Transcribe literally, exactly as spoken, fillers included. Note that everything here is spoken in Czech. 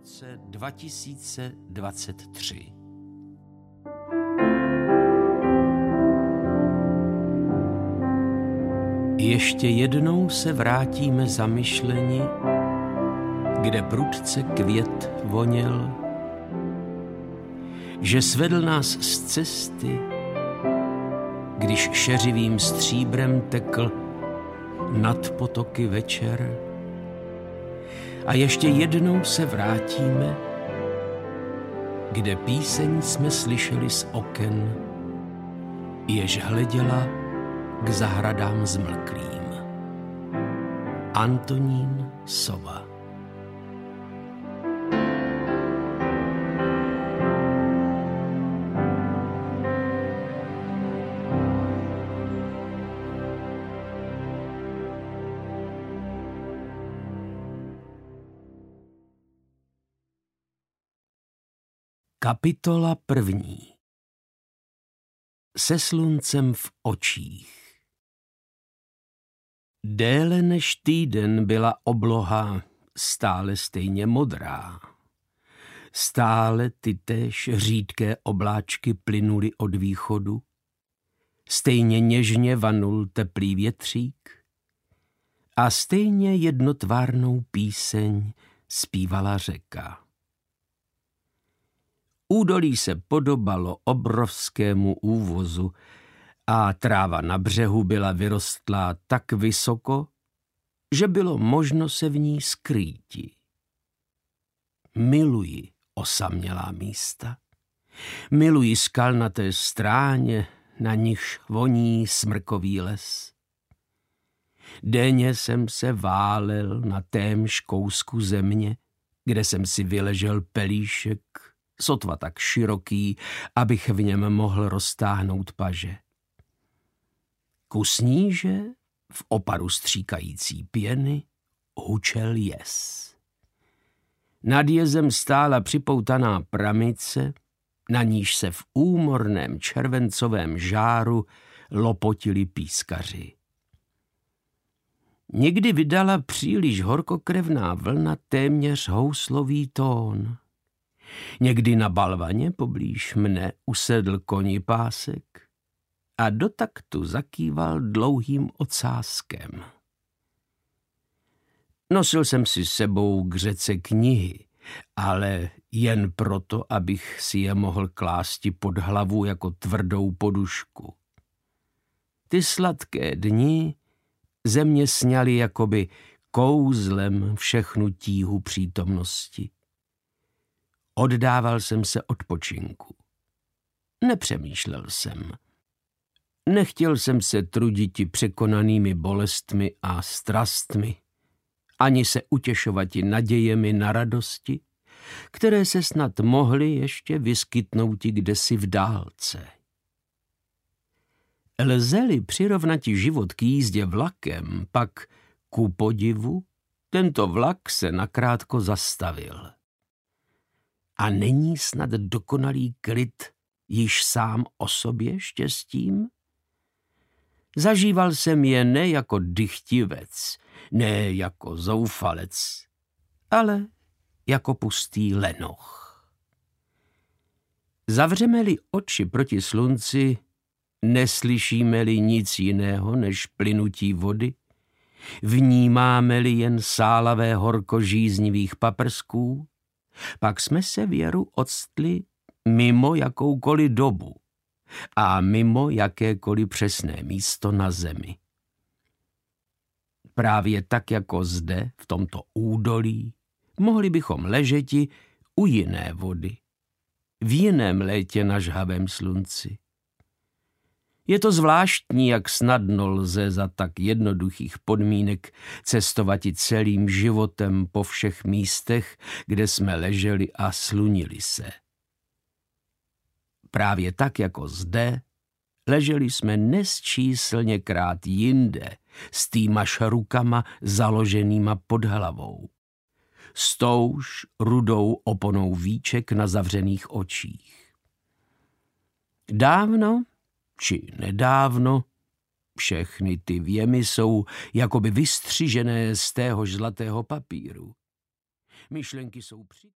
roce dva tisíce dvacet tři. Ještě jednou se vrátíme zamyšleni, kde prudce květ voněl, že svedl nás z cesty, když šeřivým stříbrem tekl nad potoky večer. A ještě jednou se vrátíme, kde píseň jsme slyšeli z oken, jež hleděla k zahradám zmlklým. Antonín Sova. Kapitola první. Se sluncem v očích. Déle než týden byla obloha stále stejně modrá. Stále ty též řídké obláčky plynuly od východu. Stejně něžně vanul teplý větřík. A stejně jednotvárnou píseň zpívala řeka. Údolí se podobalo obrovskému úvozu a tráva na břehu byla vyrostlá tak vysoko, že bylo možno se v ní skrýti. Miluji osamělá místa. Miluji skalnaté stráně, na nichž voní smrkový les. Denně jsem se válel na témž kousku země, kde jsem si vyležel pelíšek, sotva tak široký, abych v něm mohl roztáhnout paže. Ku sníže, v oparu stříkající pěny, hučel jez. Nad jezem stála připoutaná pramice, na níž se v úmorném červencovém žáru lopotili pískaři. Někdy vydala příliš horkokrevná vlna téměř houslový tón. Někdy na balvaně poblíž mne usedl konipásek a do taktu zakýval dlouhým ocáskem. Nosil jsem si sebou k řece knihy, ale jen proto, abych si je mohl klásti pod hlavu jako tvrdou podušku. Ty sladké dni ze mě sňaly jakoby kouzlem všechnu tíhu přítomnosti. Oddával jsem se odpočinku. Nepřemýšlel jsem. Nechtěl jsem se truditi překonanými bolestmi a strastmi, ani se utěšovati nadějemi na radosti, které se snad mohly ještě vyskytnouti kdesi v dálce. Lze-li přirovnati život k jízdě vlakem, pak ku podivu tento vlak se nakrátko zastavil. A není snad dokonalý klid již sám o sobě štěstím? Zažíval jsem je ne jako dychtivec, ne jako zoufalec, ale jako pustý lenoch. Zavřeme-li oči proti slunci, neslyšíme-li nic jiného než plynutí vody, vnímáme-li jen sálavé horko žíznivých paprsků, pak jsme se věru octli mimo jakoukoliv dobu a mimo jakékoliv přesné místo na zemi. Právě tak jako zde, v tomto údolí, mohli bychom ležeti u jiné vody, v jiném létě na žhavém slunci. Je to zvláštní, jak snadno lze za tak jednoduchých podmínek cestovati celým životem po všech místech, kde jsme leželi a slunili se. Právě tak jako zde, leželi jsme nesčíslněkrát jinde, s týmaž rukama založenýma pod hlavou, s touž rudou oponou víček na zavřených očích. Dávno, či nedávno, všechny ty věmy jsou jakoby vystřižené z téhož zlatého papíru. Myšlenky jsou při...